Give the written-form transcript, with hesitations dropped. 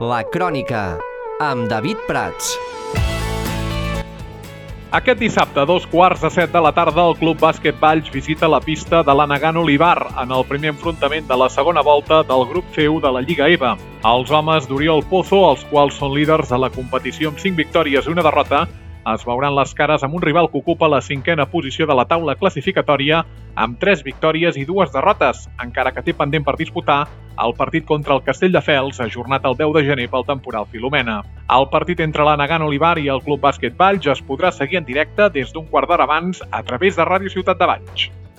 La Crònica, amb David Prats. Aquest dissabte, a 6:15 de la tarda, el Club Bàsquet Valls visita la pista de l'Anagán Olivar en el primer enfrontament de la segona volta del grup C1 de la Lliga EVA. Els homes d'Oriol Pozo, els quals són líders de la competició amb 5 victòries i una derrota, es veuran les cares amb un rival que ocupa la 5a posició de la taula classificatòria amb 3 victòries i 2 derrotes, encara que té pendent per disputar el partit contra el Castelldefels, ajornat el 10 de gener pel temporal Filomena. El partit entre l'Anagán Olivar i el Club Bàsquet Valls es podrà seguir en directe des d'un quart d'hora abans a través de Ràdio Ciutat de Valls.